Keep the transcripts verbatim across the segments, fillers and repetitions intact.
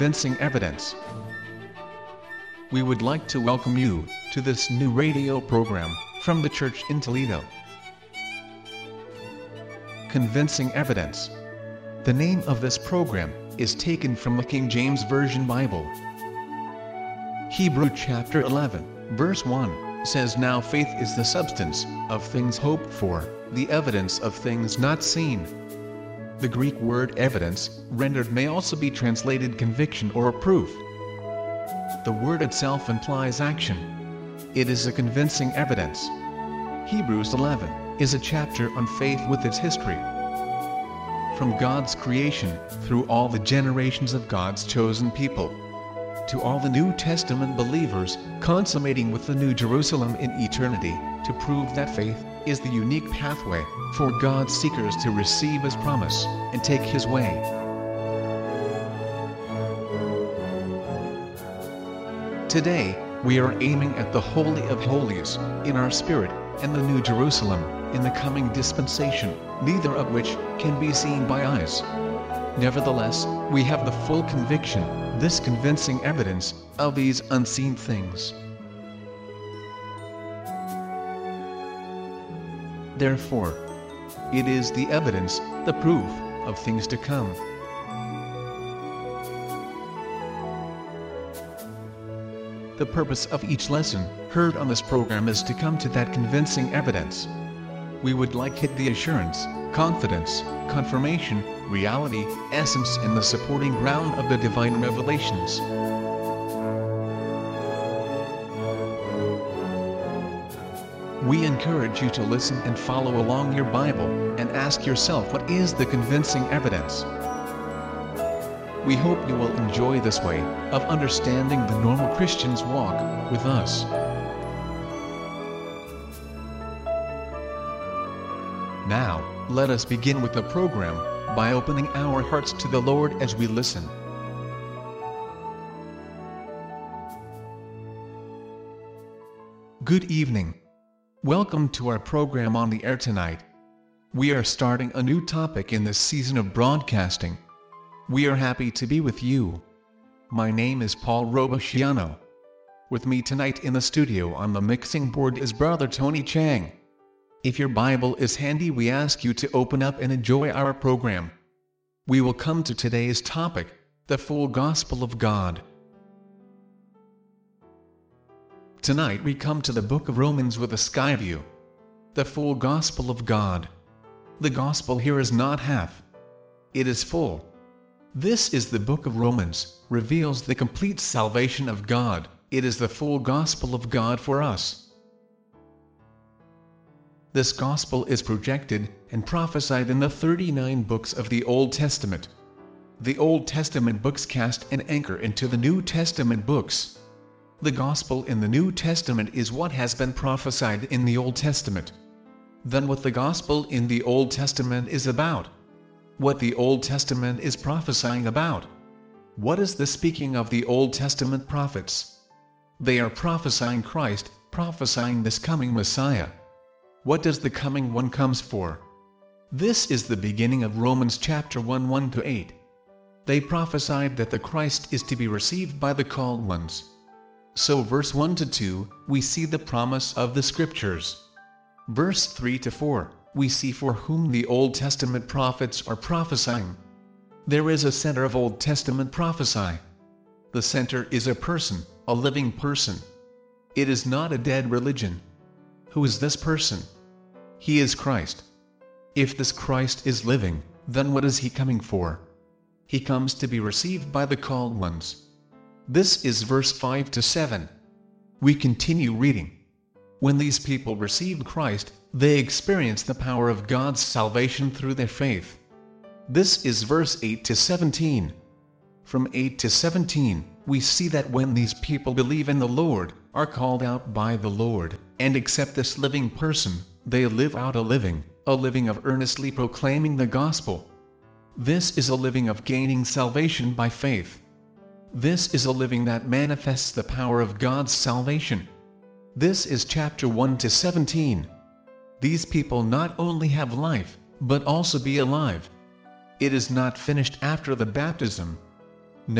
convincing evidence. We would like to welcome you to this new radio program from the church in Toledo. Convincing Evidence. The name of this program is taken from the King James Version Bible. Hebrew chapter eleven, verse one, says, "Now faith is the substance of things hoped for, the evidence of things not seen." The Greek word evidence, rendered, may also be translated conviction or proof. The word itself implies action. It is a convincing evidence. Hebrews eleven is a chapter on faith with its history. From God's creation, through all the generations of God's chosen people, to all the New Testament believers, consummating with the New Jerusalem in eternity, to prove that faith is the unique pathway for God's seekers to receive His promise and take His way. Today, we are aiming at the Holy of Holies in our spirit and the New Jerusalem in the coming dispensation, neither of which can be seen by eyes. Nevertheless, we have the full conviction, this convincing evidence, of these unseen things. Therefore, it is the evidence, the proof, of things to come. The purpose of each lesson heard on this program is to come to that convincing evidence. We would like it the assurance, confidence, confirmation, reality, essence, and the supporting ground of the divine revelations. We encourage you to listen and follow along your Bible, and ask yourself, what is the convincing evidence? We hope you will enjoy this way of understanding the normal Christian's walk with us. Now, let us begin with the program by opening our hearts to the Lord as we listen. Good evening. Welcome to our program on the air tonight. We are starting a new topic in this season of broadcasting. We are happy to be with you. My name is Paul Robustiano. With me tonight in the studio on the mixing board is Brother Tony Chang. If your Bible is handy, we ask you to open up and enjoy our program. We will come to today's topic, the full gospel of God. Tonight we come to the book of Romans with a sky view. The full gospel of God. The gospel here is not half. It is full. This is the book of Romans, reveals the complete salvation of God. It is the full gospel of God for us. This gospel is projected and prophesied in the thirty-nine books of the Old Testament. The Old Testament books cast an anchor into the New Testament books. The gospel in the New Testament is what has been prophesied in the Old Testament. Then what the gospel in the Old Testament is about. What the Old Testament is prophesying about. What is the speaking of the Old Testament prophets? They are prophesying Christ, prophesying this coming Messiah. What does the coming one comes for? This is the beginning of Romans chapter one, one to eight. They prophesied that the Christ is to be received by the called ones. So verse one to two, we see the promise of the scriptures. Verse three to four, we see for whom the Old Testament prophets are prophesying. There is a center of Old Testament prophecy. The center is a person, a living person. It is not a dead religion. Who is this person? He is Christ. If this Christ is living, then what is He coming for? He comes to be received by the called ones. This is verse five to seven. We continue reading. When these people received Christ, they experienced the power of God's salvation through their faith. This is verse eight to seventeen. From eight to seventeen, we see that when these people believe in the Lord, are called out by the Lord, and accept this living person, they live out a living, a living of earnestly proclaiming the gospel. This is a living of gaining salvation by faith. This is a living that manifests the power of God's salvation. This is chapter one to seventeen. These people not only have life, but also be alive. It is not finished after the baptism. No,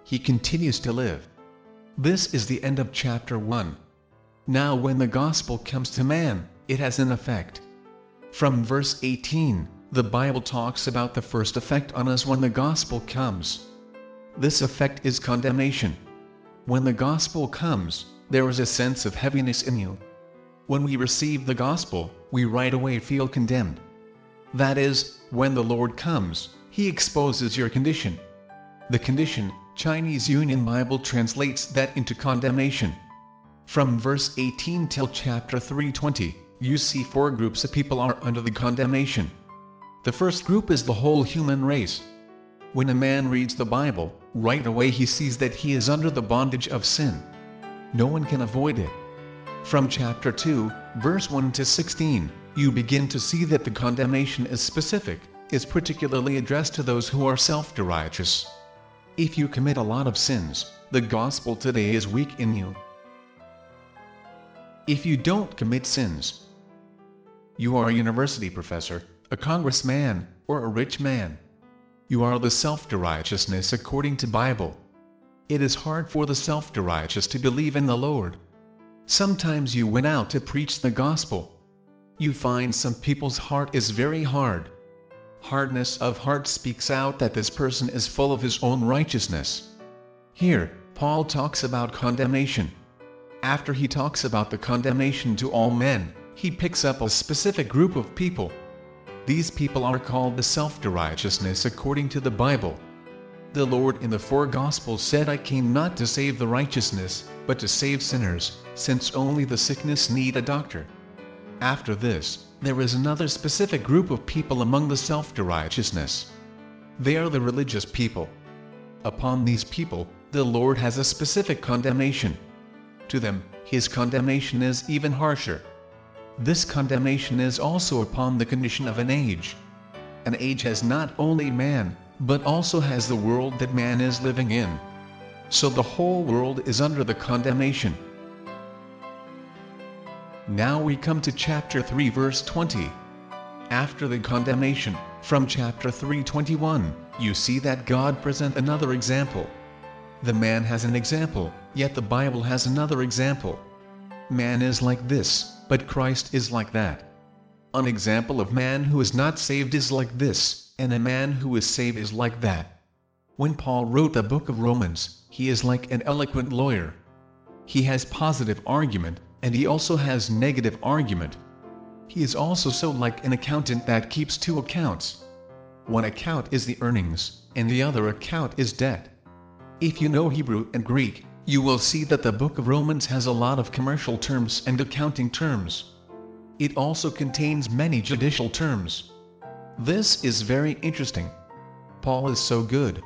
he continues to live. This is the end of chapter one. Now when the gospel comes to man, it has an effect. From verse eighteen, the Bible talks about the first effect on us when the gospel comes. This effect is condemnation. When the gospel comes, there is a sense of heaviness in you. When we receive the gospel, we right away feel condemned. That is, when the Lord comes, he exposes your condition. The condition, Chinese Union Bible translates that into condemnation. From verse eighteen till chapter three twenty, you see four groups of people are under the condemnation. The first group is the whole human race. When a man reads the Bible, right away he sees that he is under the bondage of sin. No one can avoid it. From chapter two, verse one to sixteen, you begin to see that the condemnation is specific, is particularly addressed to those who are self-righteous. If you commit a lot of sins, the gospel today is weak in you. If you don't commit sins, you are a university professor, a congressman, or a rich man. You are the self-righteousness according to Bible. It is hard for the self-righteous to believe in the Lord. Sometimes you went out to preach the gospel. You find some people's heart is very hard. Hardness of heart speaks out that this person is full of his own righteousness. Here, Paul talks about condemnation. After he talks about the condemnation to all men, he picks up a specific group of people. These people are called the self-righteousness according to the Bible. The Lord in the four Gospels said, I came not to save the righteousness, but to save sinners, since only the sickness need a doctor. After this, there is another specific group of people among the self-righteousness. They are the religious people. Upon these people, the Lord has a specific condemnation. To them, his condemnation is even harsher. This condemnation is also upon the condition of an age. An age has not only man, but also has the world that man is living in. So the whole world is under the condemnation. Now we come to chapter three verse twenty. After the condemnation, from chapter three twenty-one, you see that God presents another example. The man has an example, yet the Bible has another example. Man is like this, but Christ is like that. An example of man who is not saved is like this, and a man who is saved is like that. When Paul wrote the book of Romans, he is like an eloquent lawyer. He has positive argument, and he also has negative argument. He is also so like an accountant that keeps two accounts. One account is the earnings, and the other account is debt. If you know Hebrew and Greek, you will see that the book of Romans has a lot of commercial terms and accounting terms. It also contains many judicial terms. This is very interesting. Paul is so good.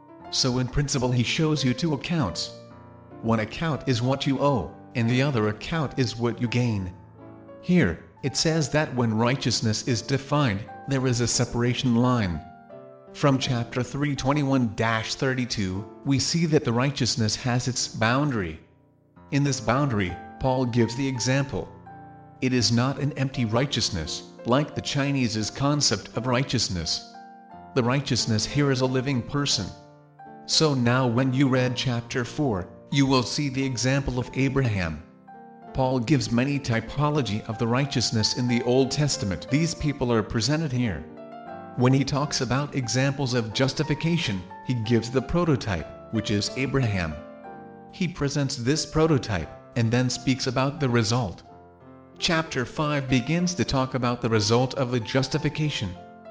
So in principle he shows you two accounts. One account is what you owe, and the other account is what you gain. Here, it says that when righteousness is defined, there is a separation line. From chapter three twenty-one to thirty-two, we see that the righteousness has its boundary. In this boundary, Paul gives the example. It is not an empty righteousness, like the Chinese's concept of righteousness. The righteousness here is a living person. So now when you read chapter four, you will see the example of Abraham. Paul gives many typology of the righteousness in the Old Testament. These people are presented here. When he talks about examples of justification, he gives the prototype, which is Abraham. He presents this prototype, and then speaks about the result. Chapter five begins to talk about the result of the justification.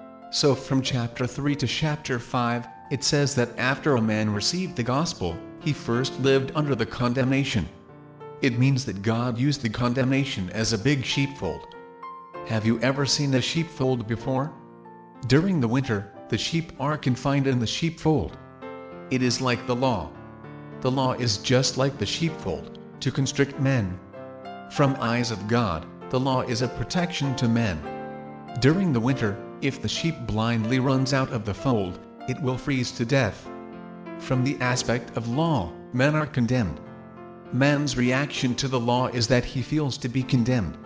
So from chapter three to chapter five, it says that after a man received the gospel, he first lived under the condemnation. It means that God used the condemnation as a big sheepfold. Have you ever seen a sheepfold before? During the winter, the sheep are confined in the sheepfold. It is like the law. The law is just like the sheepfold, to constrict men. From eyes of God, the law is a protection to men. During the winter, if the sheep blindly runs out of the fold, it will freeze to death. From the aspect of law, men are condemned. Man's reaction to the law is that he feels to be condemned.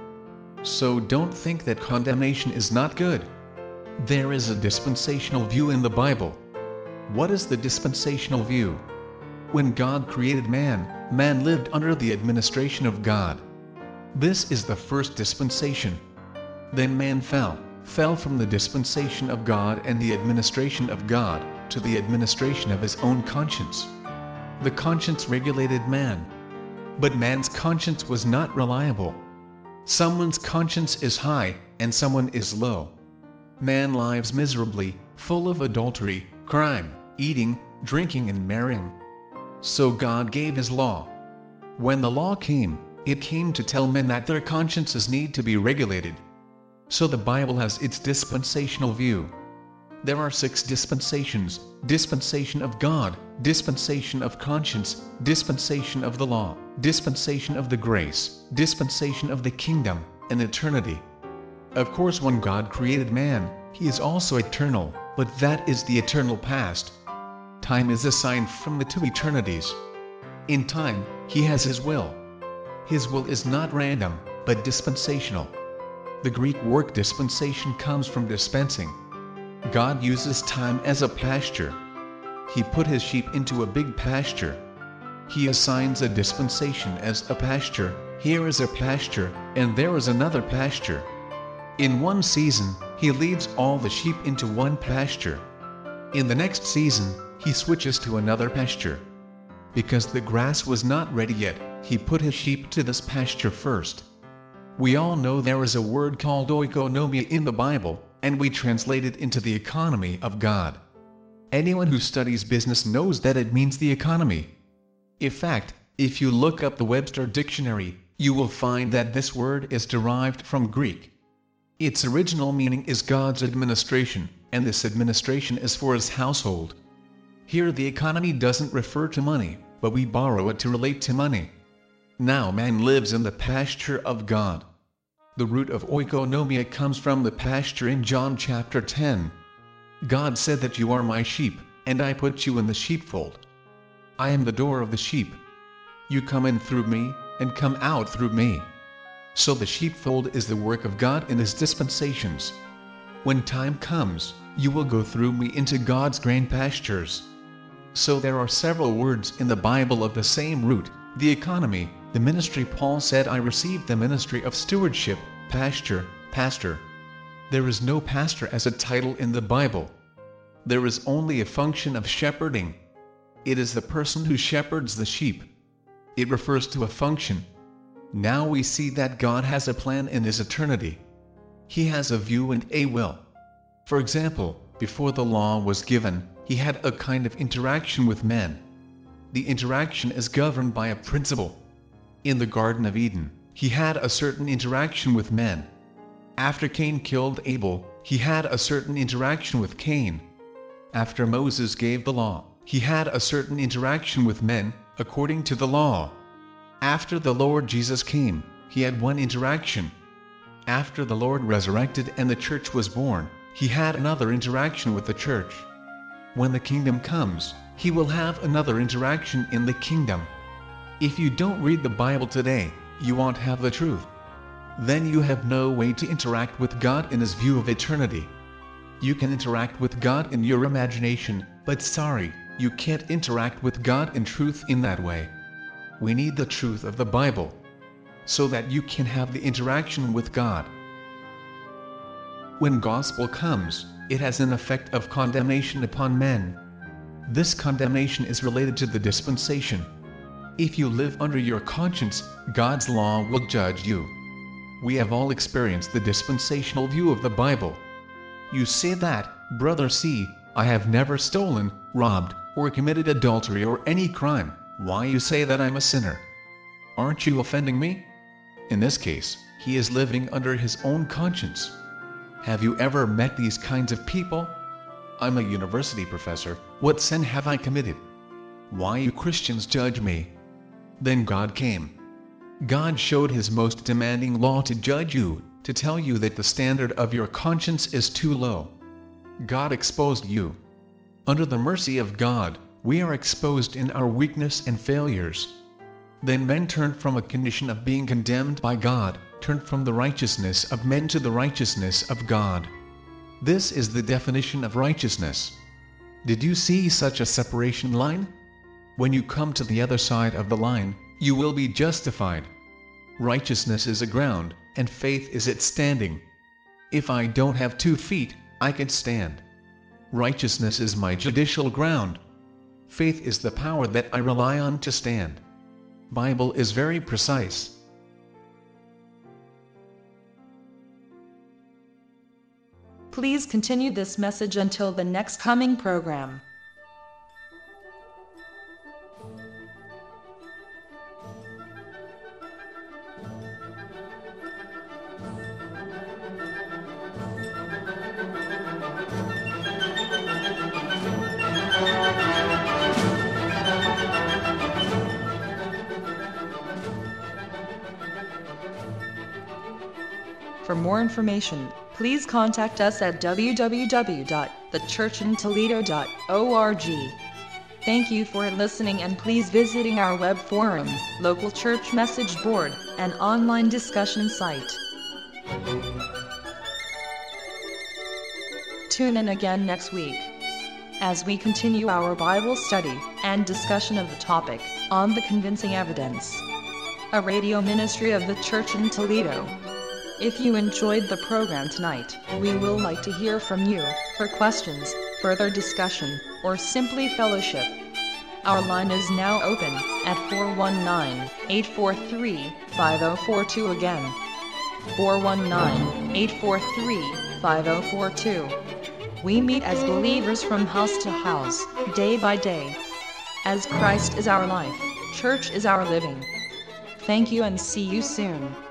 So don't think that condemnation is not good. There is a dispensational view in the Bible. What is the dispensational view? When God created man, man lived under the administration of God. This is the first dispensation. Then man fell, fell from the dispensation of God and the administration of God, to the administration of his own conscience. The conscience regulated man. But man's conscience was not reliable. Someone's conscience is high, and someone is low. Man lives miserably, full of adultery, crime, eating, drinking and marrying. So God gave his law. When the law came, it came to tell men that their consciences need to be regulated. So the Bible has its dispensational view. There are six dispensations: dispensation of God, dispensation of conscience, dispensation of the law, dispensation of the grace, dispensation of the kingdom, and eternity. Of course, when God created man, he is also eternal, but that is the eternal past. Time is assigned from the two eternities. In time, he has his will. His will is not random, but dispensational. The Greek word dispensation comes from dispensing. God uses time as a pasture. He put his sheep into a big pasture. He assigns a dispensation as a pasture. Here is a pasture, and there is another pasture. In one season, he leads all the sheep into one pasture. In the next season, he switches to another pasture. Because the grass was not ready yet, he put his sheep to this pasture first. We all know there is a word called oikonomia in the Bible, and we translate it into the economy of God. Anyone who studies business knows that it means the economy. In fact, if you look up the Webster Dictionary, you will find that this word is derived from Greek. Its original meaning is God's administration, and this administration is for his household. Here the economy doesn't refer to money, but we borrow it to relate to money. Now man lives in the pasture of God. The root of oikonomia comes from the pasture in John chapter ten. God said that you are my sheep, and I put you in the sheepfold. I am the door of the sheep. You come in through me, and come out through me. So the sheepfold is the work of God in his dispensations. When time comes, you will go through me into God's grain pastures. So there are several words in the Bible of the same root: the economy, the ministry. Paul said, I received the ministry of stewardship, pasture, pastor. There is no pastor as a title in the Bible. There is only a function of shepherding. It is the person who shepherds the sheep. It refers to a function. Now we see that God has a plan in his eternity. He has a view and a will. For example, before the law was given, he had a kind of interaction with men. The interaction is governed by a principle. In the Garden of Eden, he had a certain interaction with men. After Cain killed Abel, he had a certain interaction with Cain. After Moses gave the law, he had a certain interaction with men, according to the law. After the Lord Jesus came, he had one interaction. After the Lord resurrected and the church was born, he had another interaction with the church. When the kingdom comes, he will have another interaction in the kingdom. If you don't read the Bible today, you won't have the truth. Then you have no way to interact with God in his view of eternity. You can interact with God in your imagination, but sorry, you can't interact with God in truth in that way. We need the truth of the Bible, so that you can have the interaction with God. When gospel comes, it has an effect of condemnation upon men. This condemnation is related to the dispensation. If you live under your conscience, God's law will judge you. We have all experienced the dispensational view of the Bible. You say that, Brother C, I have never stolen, robbed, or committed adultery or any crime. Why you say that I'm a sinner? Aren't you offending me? In this case, he is living under his own conscience. Have you ever met these kinds of people? I'm a university professor. What sin have I committed? Why you Christians judge me? Then God came. God showed his most demanding law to judge you, to tell you that the standard of your conscience is too low. God exposed you. Under the mercy of God, we are exposed in our weakness and failures. Then men turned from a condition of being condemned by God, turned from the righteousness of men to the righteousness of God. This is the definition of righteousness. Did you see such a separation line? When you come to the other side of the line, you will be justified. Righteousness is a ground, and faith is its standing. If I don't have two feet, I can stand. Righteousness is my judicial ground. Faith is the power that I rely on to stand. Bible is very precise. Please continue this message until the next coming program. For more information, please contact us at w w w dot the church in toledo dot org. Thank you for listening, and please visiting our web forum, local church message board, and online discussion site. Tune in again next week as we continue our Bible study and discussion of the topic on the convincing evidence, a radio ministry of the Church in Toledo. If you enjoyed the program tonight, we will like to hear from you for questions, further discussion, or simply fellowship. Our line is now open at four one nine, eight four three, five zero four two, again, four one nine, eight four three, five zero four two. We meet as believers from house to house, day by day. As Christ is our life, church is our living. Thank you and see you soon.